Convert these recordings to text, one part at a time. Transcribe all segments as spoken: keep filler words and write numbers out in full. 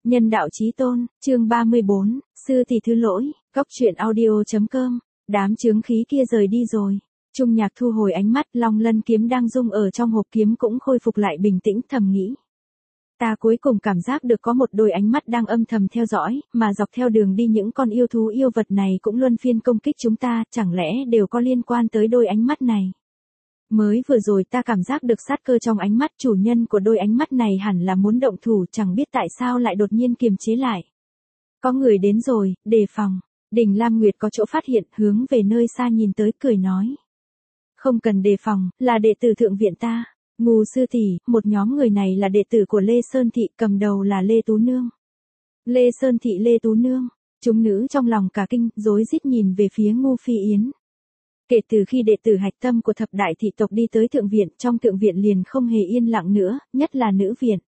Nhân đạo chí tôn, chương ba mươi bốn, sư tỷ thứ lỗi, góc truyện audio.com, đám chướng khí kia rời đi rồi. Trung Nhạc thu hồi ánh mắt, Long Lân kiếm đang rung ở trong hộp kiếm cũng khôi phục lại bình tĩnh, thầm nghĩ. Ta cuối cùng cảm giác được có một đôi ánh mắt đang âm thầm theo dõi, mà dọc theo đường đi những con yêu thú yêu vật này cũng luân phiên công kích chúng ta, chẳng lẽ đều có liên quan tới đôi ánh mắt này. Mới vừa rồi ta cảm giác được sát cơ trong ánh mắt, chủ nhân của đôi ánh mắt này hẳn là muốn động thủ, chẳng biết tại sao lại đột nhiên kiềm chế lại. Có người đến rồi, đề phòng. Đình Lam Nguyệt có chỗ phát hiện, hướng về nơi xa nhìn tới, cười nói. Không cần đề phòng, là đệ tử thượng viện ta. Ngù sư tỷ, một nhóm người này là đệ tử của Lê Sơn Thị, cầm đầu là Lê Tú Nương. Lê Sơn Thị Lê Tú Nương, chúng nữ trong lòng cả kinh, rối rít nhìn về phía Ngô Phi Yến. Kể từ khi đệ tử hạch tâm của thập đại thị tộc đi tới thượng viện, trong thượng viện liền không hề yên lặng nữa, nhất là nữ viện.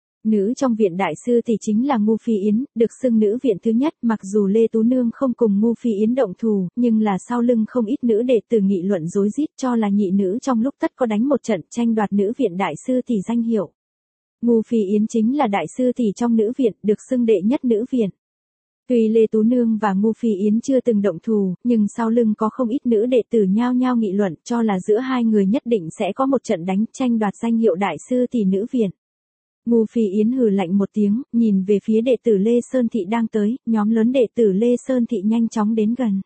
Nữ trong viện đại sư thì chính là Ngô Phi Yến, được xưng nữ viện thứ nhất, mặc dù Lê Tú Nương không cùng Ngô Phi Yến động thù, nhưng là sau lưng không ít nữ đệ tử nghị luận rối rít cho là nhị nữ trong lúc tất có đánh một trận tranh đoạt nữ viện đại sư thì danh hiệu. Ngô Phi Yến chính là đại sư thì trong nữ viện, được xưng đệ nhất nữ viện. Tuy Lê Tú Nương và Ngô Phi Yến chưa từng động thù, nhưng sau lưng có không ít nữ đệ tử nhao nhao nghị luận cho là giữa hai người nhất định sẽ có một trận đánh tranh đoạt danh hiệu đại sư tỷ nữ viện. Ngô Phi Yến hừ lạnh một tiếng, nhìn về phía đệ tử Lê Sơn Thị đang tới, nhóm lớn đệ tử Lê Sơn Thị nhanh chóng đến gần.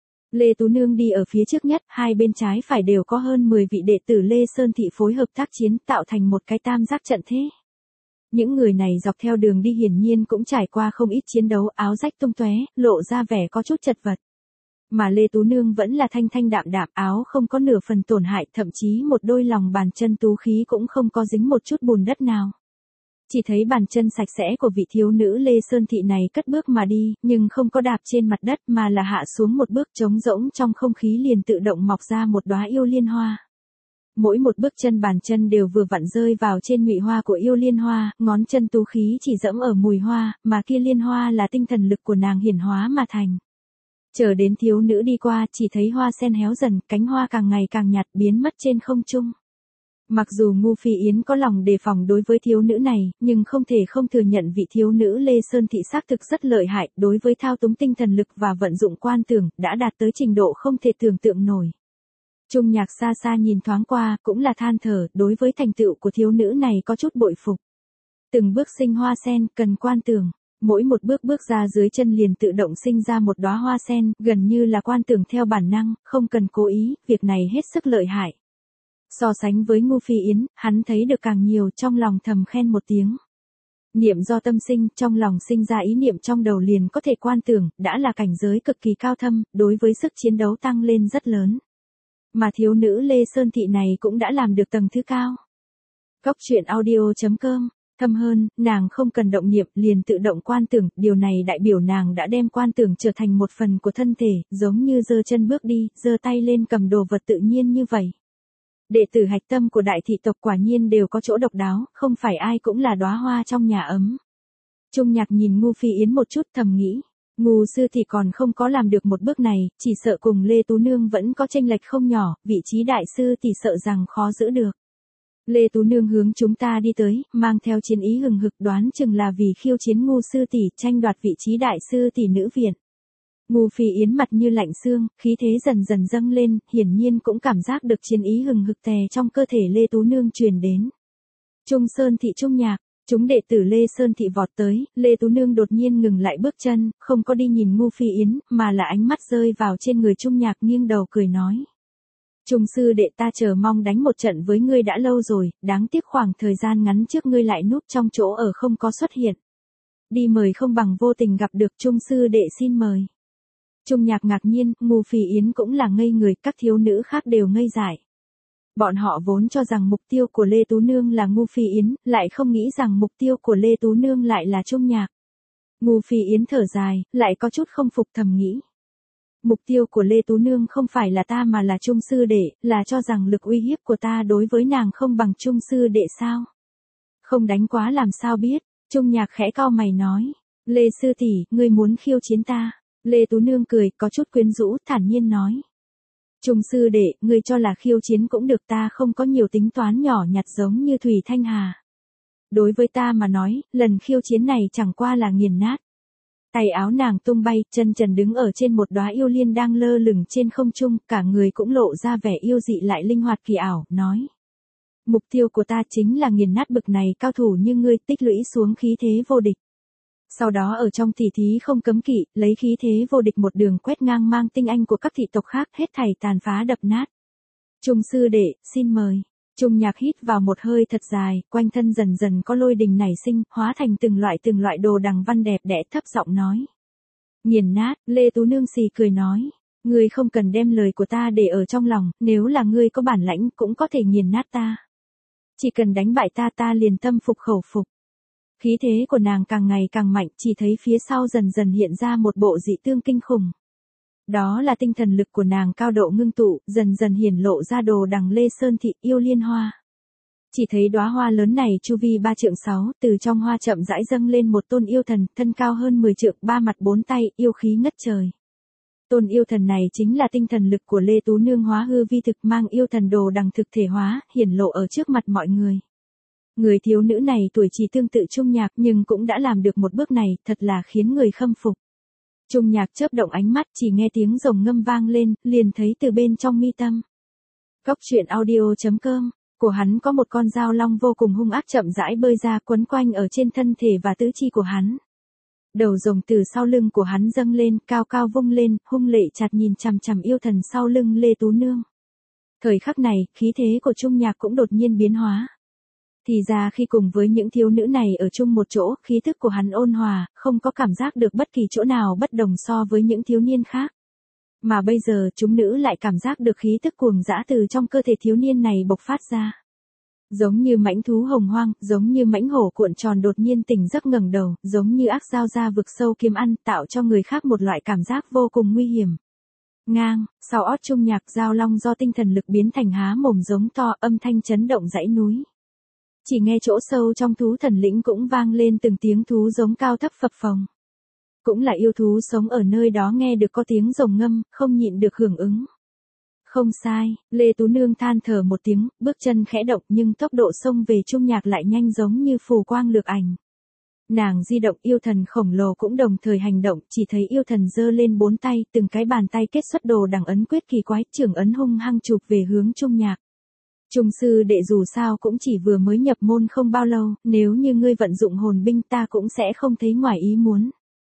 Lê Tú Nương đi ở phía trước nhất, hai bên trái phải đều có hơn mười vị đệ tử Lê Sơn Thị phối hợp tác chiến tạo thành một cái tam giác trận thế. Những người này dọc theo đường đi hiển nhiên cũng trải qua không ít chiến đấu, áo rách tung tóe, lộ ra vẻ có chút chật vật. Mà Lê Tú Nương vẫn là thanh thanh đạm đạm, áo không có nửa phần tổn hại, thậm chí một đôi lòng bàn chân tú khí cũng không có dính một chút bùn đất nào. Chỉ thấy bàn chân sạch sẽ của vị thiếu nữ Lê Sơn Thị này cất bước mà đi, nhưng không có đạp trên mặt đất mà là hạ xuống một bước, trống rỗng trong không khí liền tự động mọc ra một đóa yêu liên hoa. Mỗi một bước chân bàn chân đều vừa vặn rơi vào trên nhụy hoa của yêu liên hoa, ngón chân tú khí chỉ dẫm ở mùi hoa, mà kia liên hoa là tinh thần lực của nàng hiển hóa mà thành. Chờ đến thiếu nữ đi qua, chỉ thấy hoa sen héo dần, cánh hoa càng ngày càng nhạt, biến mất trên không trung. Mặc dù Ngô Phi Yến có lòng đề phòng đối với thiếu nữ này, nhưng không thể không thừa nhận vị thiếu nữ Lê Sơn Thị xác thực rất lợi hại, đối với thao túng tinh thần lực và vận dụng quan tưởng, đã đạt tới trình độ không thể tưởng tượng nổi. Trung Nhạc xa xa nhìn thoáng qua, cũng là than thở, đối với thành tựu của thiếu nữ này có chút bội phục. Từng bước sinh hoa sen, cần quan tưởng. Mỗi một bước bước ra dưới chân liền tự động sinh ra một đóa hoa sen, gần như là quan tưởng theo bản năng, không cần cố ý, việc này hết sức lợi hại. So sánh với Ngô Phi Yến, hắn thấy được càng nhiều, trong lòng thầm khen một tiếng. Niệm do tâm sinh, trong lòng sinh ra ý niệm trong đầu liền có thể quan tưởng, đã là cảnh giới cực kỳ cao thâm, đối với sức chiến đấu tăng lên rất lớn. Mà thiếu nữ Lê Sơn Thị này cũng đã làm được tầng thứ cao. Góc truyện audio.com, thâm hơn, nàng không cần động niệm liền tự động quan tưởng, điều này đại biểu nàng đã đem quan tưởng trở thành một phần của thân thể, giống như giơ chân bước đi, giơ tay lên cầm đồ vật tự nhiên như vậy. Đệ tử hạch tâm của đại thị tộc quả nhiên đều có chỗ độc đáo, không phải ai cũng là đóa hoa trong nhà ấm. Trung Nhạc nhìn Ngô Phi Yến một chút, thầm nghĩ. Ngô sư thì còn không có làm được một bước này, chỉ sợ cùng Lê Tú Nương vẫn có chênh lệch không nhỏ, vị trí đại sư thì sợ rằng khó giữ được. Lê Tú Nương hướng chúng ta đi tới, mang theo chiến ý hừng hực, đoán chừng là vì khiêu chiến Ngô sư tỷ, tranh đoạt vị trí đại sư tỷ nữ viện. Ngô Phi Yến mặt như lạnh xương, khí thế dần dần dâng lên, hiển nhiên cũng cảm giác được chiến ý hừng hực tè trong cơ thể Lê Tú Nương truyền đến. Trung Sơn Thị Trung Nhạc, chúng đệ tử Lê Sơn Thị vọt tới, Lê Tú Nương đột nhiên ngừng lại bước chân, không có đi nhìn Ngô Phi Yến, mà là ánh mắt rơi vào trên người Trung Nhạc, nghiêng đầu cười nói. Trung sư đệ, ta chờ mong đánh một trận với ngươi đã lâu rồi, đáng tiếc khoảng thời gian ngắn trước ngươi lại núp trong chỗ ở không có xuất hiện. Đi mời không bằng vô tình gặp được, Trung sư đệ xin mời. Trung Nhạc ngạc nhiên, Ngô Phi Yến cũng là ngây người, các thiếu nữ khác đều ngây dại. Bọn họ vốn cho rằng mục tiêu của Lê Tú Nương là Ngô Phi Yến, lại không nghĩ rằng mục tiêu của Lê Tú Nương lại là Trung Nhạc. Ngô Phi Yến thở dài, lại có chút không phục, thầm nghĩ. Mục tiêu của Lê Tú Nương không phải là ta mà là Trung sư đệ, là cho rằng lực uy hiếp của ta đối với nàng không bằng Trung sư đệ sao? Không đánh quá làm sao biết, Trung Nhạc khẽ cau mày nói. Lê sư tỷ, ngươi muốn khiêu chiến ta? Lê Tú Nương cười, có chút quyến rũ, thản nhiên nói. Trung sư đệ, ngươi cho là khiêu chiến cũng được, ta không có nhiều tính toán nhỏ nhặt giống như Thủy Thanh Hà. Đối với ta mà nói, lần khiêu chiến này chẳng qua là nghiền nát. Tay áo nàng tung bay, chân trần đứng ở trên một đóa yêu liên đang lơ lửng trên không trung, cả người cũng lộ ra vẻ yêu dị lại linh hoạt kỳ ảo, nói. Mục tiêu của ta chính là nghiền nát bực này cao thủ như ngươi, tích lũy xuống khí thế vô địch. Sau đó ở trong tỉ thí không cấm kỵ, lấy khí thế vô địch một đường quét ngang mang tinh anh của các thị tộc khác, hết thảy tàn phá đập nát. Trung sư đệ, xin mời. Trung Nhạc hít vào một hơi thật dài, quanh thân dần dần có lôi đình nảy sinh, hóa thành từng loại từng loại đồ đằng văn đẹp đẽ, thấp giọng nói. Nghiền nát, Lê Tú Nương xì cười nói. Ngươi không cần đem lời của ta để ở trong lòng, nếu là ngươi có bản lãnh cũng có thể nghiền nát ta. Chỉ cần đánh bại ta ta liền tâm phục khẩu phục. Khí thế của nàng càng ngày càng mạnh, chỉ thấy phía sau dần dần hiện ra một bộ dị tương kinh khủng. Đó là tinh thần lực của nàng cao độ ngưng tụ, dần dần hiển lộ ra đồ đằng Lê Sơn Thị yêu liên hoa. Chỉ thấy đóa hoa lớn này chu vi ba trượng sáu, từ trong hoa chậm rãi dâng lên một tôn yêu thần, thân cao hơn mười trượng, ba mặt bốn tay, yêu khí ngất trời. Tôn yêu thần này chính là tinh thần lực của Lê Tú Nương hóa hư vi thực, mang yêu thần đồ đằng thực thể hóa, hiển lộ ở trước mặt mọi người. Người thiếu nữ này tuổi chỉ tương tự Trung Nhạc nhưng cũng đã làm được một bước này, thật là khiến người khâm phục. Trung Nhạc chớp động ánh mắt, chỉ nghe tiếng rồng ngâm vang lên, liền thấy từ bên trong mi tâm. Cốc truyện audio chấm com, của hắn có một con dao long vô cùng hung ác chậm rãi bơi ra quấn quanh ở trên thân thể và tứ chi của hắn. Đầu rồng từ sau lưng của hắn dâng lên, cao cao vung lên, hung lệ chặt nhìn chằm chằm yêu thần sau lưng Lê Tú Nương. Thời khắc này, khí thế của Trung Nhạc cũng đột nhiên biến hóa. Thì ra khi cùng với những thiếu nữ này ở chung một chỗ, khí thức của hắn ôn hòa, không có cảm giác được bất kỳ chỗ nào bất đồng so với những thiếu niên khác. Mà bây giờ chúng nữ lại cảm giác được khí tức cuồng dã từ trong cơ thể thiếu niên này bộc phát ra. Giống như mãnh thú hồng hoang, giống như mãnh hổ cuộn tròn đột nhiên tỉnh giấc ngẩng đầu, giống như ác dao ra vực sâu kiếm ăn, tạo cho người khác một loại cảm giác vô cùng nguy hiểm. Ngang, sau ót Trung Nhạc dao long do tinh thần lực biến thành há mồm giống to, âm thanh chấn động dãy núi. Chỉ nghe chỗ sâu trong thú thần lĩnh cũng vang lên từng tiếng thú giống cao thấp phập phồng. Cũng là yêu thú sống ở nơi đó nghe được có tiếng rồng ngâm, không nhịn được hưởng ứng. Không sai, Lê Tú Nương than thở một tiếng, bước chân khẽ động nhưng tốc độ xông về Trung Nhạc lại nhanh giống như phù quang lược ảnh. Nàng di động, yêu thần khổng lồ cũng đồng thời hành động, chỉ thấy yêu thần giơ lên bốn tay, từng cái bàn tay kết xuất đồ đằng ấn quyết kỳ quái, trưởng ấn hung hăng chụp về hướng Trung Nhạc. Trung sư đệ dù sao cũng chỉ vừa mới nhập môn không bao lâu, nếu như ngươi vận dụng hồn binh ta cũng sẽ không thấy ngoài ý muốn.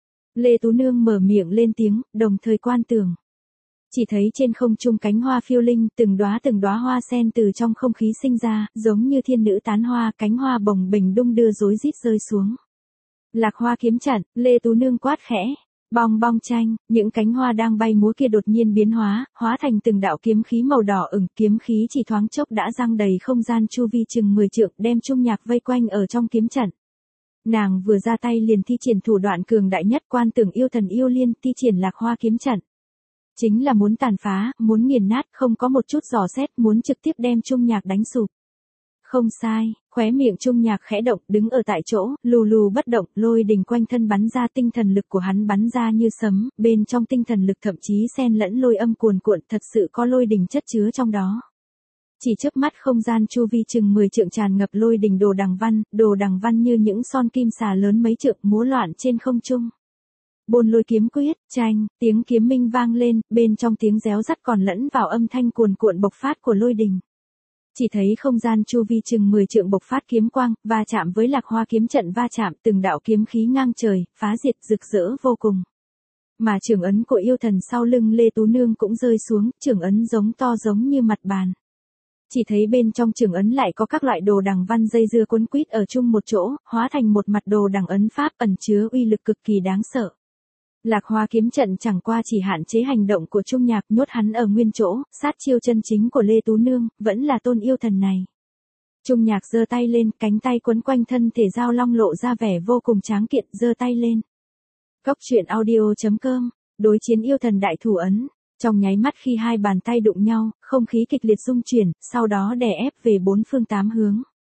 Lê Tú Nương mở miệng lên tiếng, đồng thời quan tưởng. Chỉ thấy trên không trung cánh hoa phiêu linh, từng đóa từng đóa hoa sen từ trong không khí sinh ra, giống như thiên nữ tán hoa, cánh hoa bồng bềnh đung đưa rối rít rơi xuống. Lạc Hoa kiếm trận, Lê Tú Nương quát khẽ. Bong bong chanh, những cánh hoa đang bay múa kia đột nhiên biến hóa, hóa thành từng đạo kiếm khí màu đỏ ửng, kiếm khí chỉ thoáng chốc đã giăng đầy không gian chu vi chừng mười trượng, đem Trung Nhạc vây quanh ở trong kiếm trận. Nàng vừa ra tay liền thi triển thủ đoạn cường đại nhất, quan tưởng yêu thần yêu liên, thi triển Lạc Hoa kiếm trận. Chính là muốn tàn phá, muốn nghiền nát, không có một chút dò xét, muốn trực tiếp đem Trung Nhạc đánh sụp. Không sai, khóe miệng Trung Nhạc khẽ động, đứng ở tại chỗ, lù lù bất động, lôi đình quanh thân bắn ra, tinh thần lực của hắn bắn ra như sấm, bên trong tinh thần lực thậm chí xen lẫn lôi âm cuồn cuộn, thật sự có lôi đình chất chứa trong đó. Chỉ chớp mắt không gian chu vi chừng mười trượng tràn ngập lôi đình đồ đằng văn, đồ đằng văn như những son kim xà lớn mấy trượng múa loạn trên không trung. Bôn lôi kiếm quyết, chanh, tiếng kiếm minh vang lên, bên trong tiếng réo rắt còn lẫn vào âm thanh cuồn cuộn bộc phát của lôi đình. Chỉ thấy không gian chu vi chừng mười trượng bộc phát kiếm quang, va chạm với Lạc Hoa kiếm trận va chạm, từng đạo kiếm khí ngang trời, phá diệt rực rỡ vô cùng. Mà trưởng ấn của yêu thần sau lưng Lê Tú Nương cũng rơi xuống, trưởng ấn giống to giống như mặt bàn. Chỉ thấy bên trong trưởng ấn lại có các loại đồ đằng văn dây dưa quấn quýt ở chung một chỗ, hóa thành một mặt đồ đằng ấn pháp ẩn chứa uy lực cực kỳ đáng sợ. Lạc Hoa kiếm trận chẳng qua chỉ hạn chế hành động của Trung Nhạc, nhốt hắn ở nguyên chỗ, sát chiêu chân chính của Lê Tú Nương, vẫn là tôn yêu thần này. Trung Nhạc giơ tay lên, cánh tay quấn quanh thân thể dao long lộ ra vẻ vô cùng tráng kiện, giơ tay lên. Cốc truyện audio chấm com, đối chiến yêu thần đại thủ ấn. Trong nháy mắt khi hai bàn tay đụng nhau, không khí kịch liệt rung chuyển, sau đó đè ép về bốn phương tám hướng.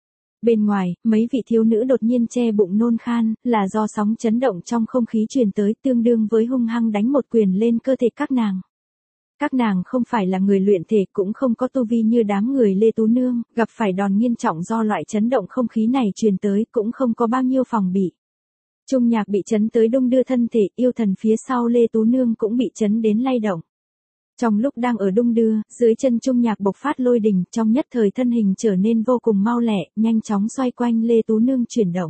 Bên ngoài, mấy vị thiếu nữ đột nhiên che bụng nôn khan, là do sóng chấn động trong không khí truyền tới, tương đương với hung hăng đánh một quyền lên cơ thể các nàng. Các nàng không phải là người luyện thể cũng không có tu vi như đám người Lê Tú Nương, gặp phải đòn nghiêm trọng do loại chấn động không khí này truyền tới cũng không có bao nhiêu phòng bị. Trung Nhạc bị chấn tới đung đưa thân thể, yêu thần phía sau Lê Tú Nương cũng bị chấn đến lay động. Trong lúc đang ở đung đưa, dưới chân Trung Nhạc bộc phát lôi đình, trong nhất thời thân hình trở nên vô cùng mau lẹ, nhanh chóng xoay quanh Lê Tú Nương chuyển động.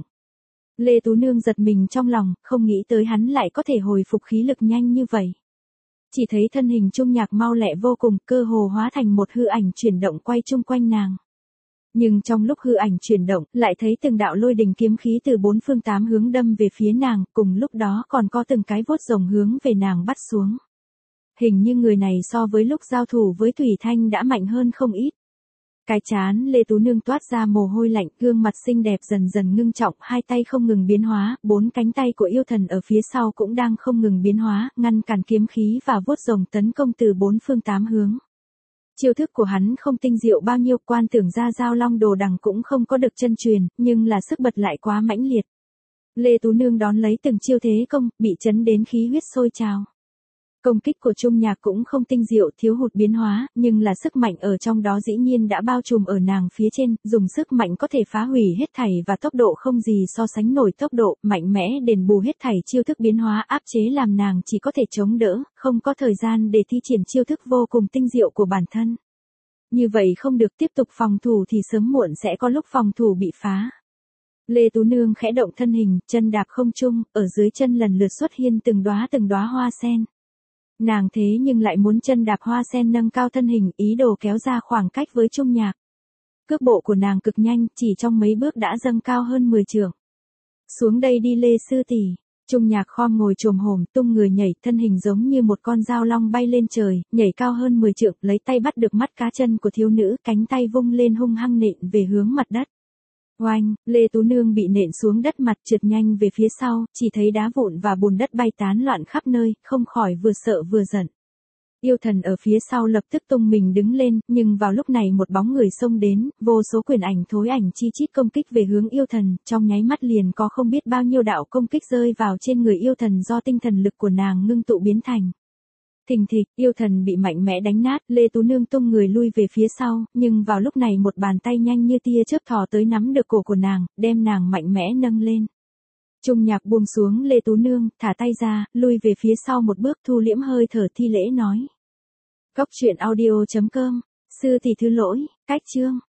Lê Tú Nương giật mình trong lòng, không nghĩ tới hắn lại có thể hồi phục khí lực nhanh như vậy. Chỉ thấy thân hình Trung Nhạc mau lẹ vô cùng, cơ hồ hóa thành một hư ảnh chuyển động quay chung quanh nàng. Nhưng trong lúc hư ảnh chuyển động, lại thấy từng đạo lôi đình kiếm khí từ bốn phương tám hướng đâm về phía nàng, cùng lúc đó còn có từng cái vuốt rồng hướng về nàng bắt xuống. Hình như người này so với lúc giao thủ với Thủy Thanh đã mạnh hơn không ít. Cái chán Lê Tú Nương toát ra mồ hôi lạnh, gương mặt xinh đẹp dần dần ngưng trọng, hai tay không ngừng biến hóa, bốn cánh tay của yêu thần ở phía sau cũng đang không ngừng biến hóa, ngăn cản kiếm khí và vuốt rồng tấn công từ bốn phương tám hướng. Chiêu thức của hắn không tinh diệu bao nhiêu, quan tưởng ra Giao Long Đồ Đằng cũng không có được chân truyền, nhưng là sức bật lại quá mãnh liệt. Lê Tú Nương đón lấy từng chiêu thế công, bị chấn đến khí huyết sôi trào. Công kích của Trung Nhạc cũng không tinh diệu, thiếu hụt biến hóa, nhưng là sức mạnh ở trong đó dĩ nhiên đã bao trùm ở nàng phía trên, dùng sức mạnh có thể phá hủy hết thảy và tốc độ không gì so sánh nổi tốc độ, mạnh mẽ đền bù hết thảy chiêu thức biến hóa áp chế làm nàng chỉ có thể chống đỡ, không có thời gian để thi triển chiêu thức vô cùng tinh diệu của bản thân. Như vậy không được, tiếp tục phòng thủ thì sớm muộn sẽ có lúc phòng thủ bị phá. Lê Tú Nương khẽ động thân hình, chân đạp không trung, ở dưới chân lần lượt xuất hiện từng đóa từng đóa hoa sen. Nàng thế nhưng lại muốn chân đạp hoa sen nâng cao thân hình, ý đồ kéo ra khoảng cách với Trung Nhạc. Cước bộ của nàng cực nhanh, chỉ trong mấy bước đã dâng cao hơn mười trượng. Xuống đây đi Lê sư tỷ. Trung Nhạc khom ngồi chồm hổm, tung người nhảy, thân hình giống như một con dao long bay lên trời, nhảy cao hơn mười trượng, lấy tay bắt được mắt cá chân của thiếu nữ, cánh tay vung lên hung hăng nện về hướng mặt đất. Oanh, Lê Tú Nương bị nện xuống đất, mặt trượt nhanh về phía sau, chỉ thấy đá vụn và bùn đất bay tán loạn khắp nơi, không khỏi vừa sợ vừa giận. Yêu thần ở phía sau lập tức tung mình đứng lên, nhưng vào lúc này một bóng người xông đến, vô số quyền ảnh thối ảnh chi chít công kích về hướng yêu thần, trong nháy mắt liền có không biết bao nhiêu đạo công kích rơi vào trên người yêu thần do tinh thần lực của nàng ngưng tụ biến thành. Thình thịch, yêu thần bị mạnh mẽ đánh nát, Lê Tú Nương tung người lui về phía sau, nhưng vào lúc này một bàn tay nhanh như tia chớp thò tới nắm được cổ của nàng, đem nàng mạnh mẽ nâng lên. Trung Nhạc buông xuống Lê Tú Nương, thả tay ra, lui về phía sau một bước, thu liễm hơi thở thi lễ nói. Cốc truyện audio chấm com, sư tỷ thứ lỗi, cách chương.